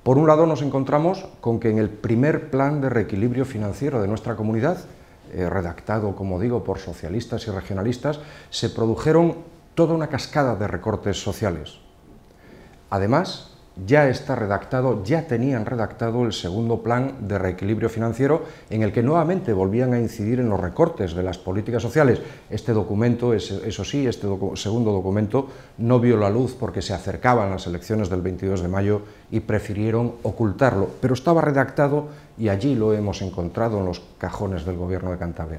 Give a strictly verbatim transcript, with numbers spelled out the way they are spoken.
Por un lado nos encontramos con que en el primer plan de reequilibrio financiero de nuestra comunidad, eh, redactado, como digo, por socialistas y regionalistas, se produjeron toda una cascada de recortes sociales. Además, ya está redactado, ya tenían redactado el segundo plan de reequilibrio financiero en el que nuevamente volvían a incidir en los recortes de las políticas sociales. Este documento, eso sí, este docu- segundo documento no vio la luz porque se acercaban las elecciones del veintidós de mayo y prefirieron ocultarlo, pero estaba redactado y allí lo hemos encontrado en los cajones del Gobierno de Cantabria.